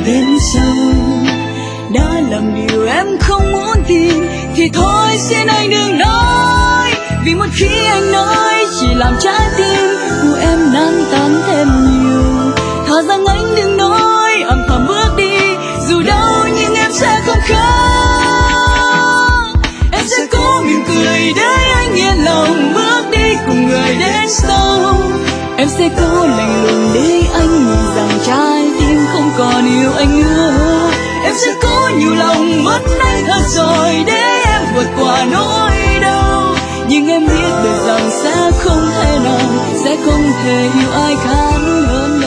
đến sau. Đã làm điều em không muốn tin thì thôi xin anh đừng nói, vì một khi anh nói chỉ làm trái tim của em nắng tan thêm nhiều. Thà rằng anh đừng nói, âm thầm bước đi, dù đau nhưng em sẽ không khóc. Em sẽ cố mỉm cười để anh yên lòng bước đi cùng người đến sau. Em sẽ cố lạnh lùng để anh nhìn rằng trái tim không còn yêu anh nữa. Em sẽ cố nhiều lòng mất anh thật rồi để em vượt qua nỗi đau. Nhưng em biết được rằng sẽ không thể nào, sẽ không thể yêu ai khác hơn.